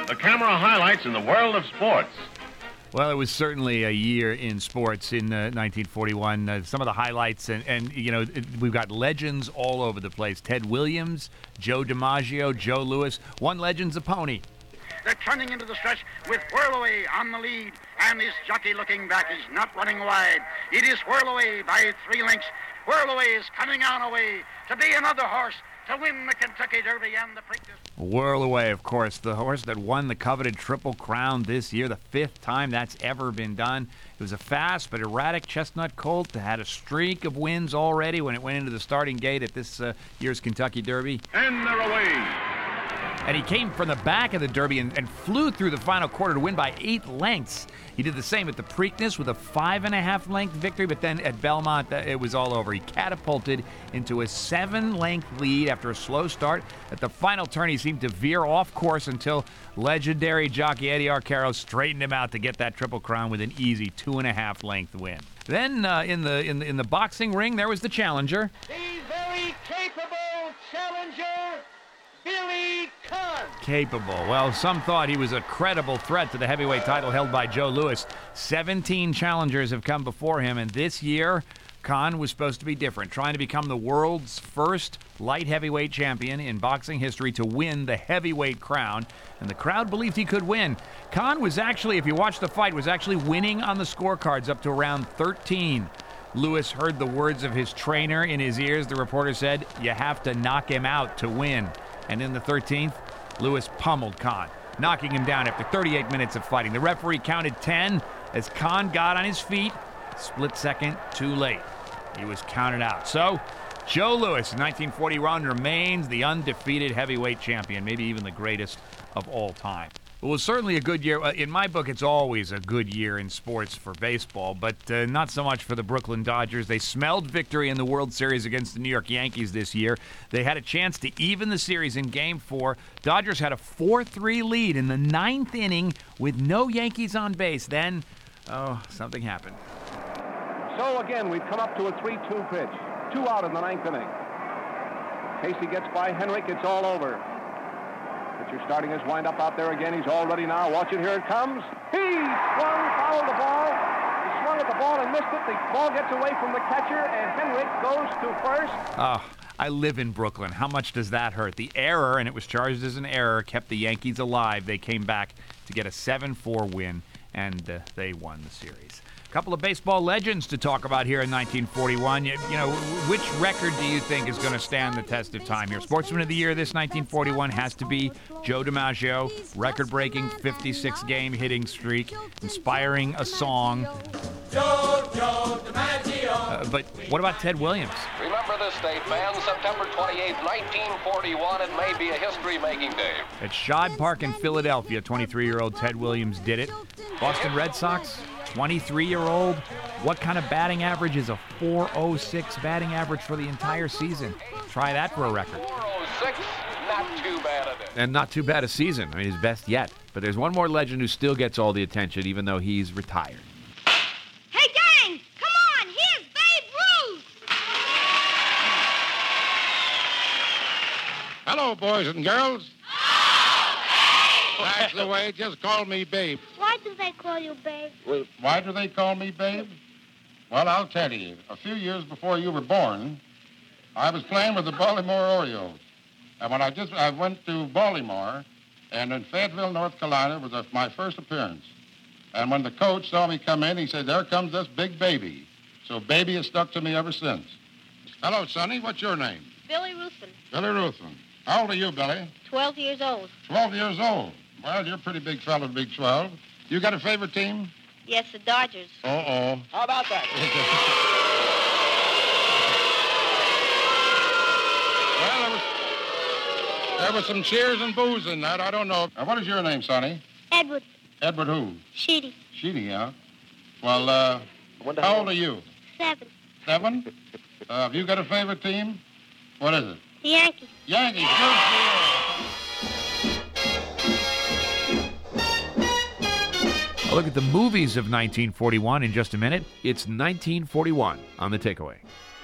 The camera highlights in the world of sports. Well, it was certainly a year in sports in 1941. Some of the highlights, and we've got legends all over the place. Ted Williams, Joe DiMaggio, Joe Louis. One legend's a pony. They're turning into the stretch with Whirlaway on the lead, and his jockey looking back. He's not running wide. It is Whirlaway by 3 lengths. Whirlaway is coming on away to be another horse to win the Kentucky Derby and the Preakness. Whirlaway, of course, the horse that won the coveted Triple Crown this year, the 5th time that's ever been done. It was a fast but erratic chestnut colt that had a streak of wins already when it went into the starting gate at this year's Kentucky Derby. And they're away. And he came from the back of the Derby and flew through the final quarter to win by 8 lengths. He did the same at the Preakness with a 5.5 length victory, but then at Belmont, it was all over. He catapulted into a 7-length lead after a slow start. At the final turn, he seemed to veer off course until legendary jockey Eddie Arcaro straightened him out to get that Triple Crown with an easy 2.5 length win. Then in the boxing ring, there was the challenger. The very capable challenger, Billy Conn. Capable. Well, some thought he was a credible threat to the heavyweight title held by Joe Louis. 17 challengers have come before him, and this year, Conn was supposed to be different, trying to become the world's first light heavyweight champion in boxing history to win the heavyweight crown, and the crowd believed he could win. Conn was actually, if you watch the fight, was actually winning on the scorecards up to round 13. Louis heard the words of his trainer in his ears. The reporter said, "You have to knock him out to win." And in the 13th, Louis pummeled Conn, knocking him down after 38 minutes of fighting. The referee counted 10 as Conn got on his feet. Split second, too late. He was counted out. So, Joe Louis in 1941 remains the undefeated heavyweight champion, maybe even the greatest of all time. It was certainly a good year. In my book, it's always a good year in sports for baseball, but not so much for the Brooklyn Dodgers. They smelled victory in the World Series against the New York Yankees this year. They had a chance to even the series in Game 4. Dodgers had a 4-3 lead in the 9th inning with no Yankees on base. Then, something happened. So again, we've come up to a 3-2 pitch. 2 out in the 9th inning. Casey gets by Henrik. It's all over. Pitcher starting his windup out there again. He's all ready now. Watch it. Here it comes. He swung, fouled the ball. He swung at the ball and missed it. The ball gets away from the catcher, and Henrik goes to first. Oh, I live in Brooklyn. How much does that hurt? The error, and it was charged as an error, kept the Yankees alive. They came back to get a 7-4 win, and they won the series. A couple of baseball legends to talk about here in 1941. You know, which record do you think is going to stand the test of time here? Sportsman of the Year this 1941 has to be Joe DiMaggio, record-breaking 56-game hitting streak, inspiring a song. Joe DiMaggio. But what about Ted Williams? Remember this date, fans, September 28, 1941. It may be a history-making day. At Shad Park in Philadelphia, 23-year-old Ted Williams did it. Boston Red Sox, 23-year-old. What kind of batting average is a .406 batting average for the entire season? Try that for a record. .406, not too bad a day. And not too bad a season. I mean, his best yet. But there's one more legend who still gets all the attention, even though he's retired. Hey, gang! Come on! Here's Babe Ruth! Hello, boys and girls. That's the way. Just call me Babe. Why do they call you Babe? Well, why do they call me Babe? Well, I'll tell you. A few years before you were born, I was playing with the Baltimore Orioles. And when I went to Baltimore, and in Fayetteville, North Carolina, was my first appearance. And when the coach saw me come in, he said, "There comes this big baby." So Baby has stuck to me ever since. Hello, Sonny. What's your name? Billy Ruthven. Billy Ruthven. How old are you, Billy? 12 years old. 12 years old. Well, you're a pretty big fellow to be 12. You got a favorite team? Yes, the Dodgers. Uh-oh. How about that? Well, there was some cheers and booze in that. I don't know. What is your name, Sonny? Edward. Edward who? Sheedy. Sheedy, huh? Well, how old are you? 7. 7? Have you got a favorite team? What is it? The Yankees. Yankees. Good for you. I'll look at the movies of 1941 in just a minute. It's 1941 on The Takeaway.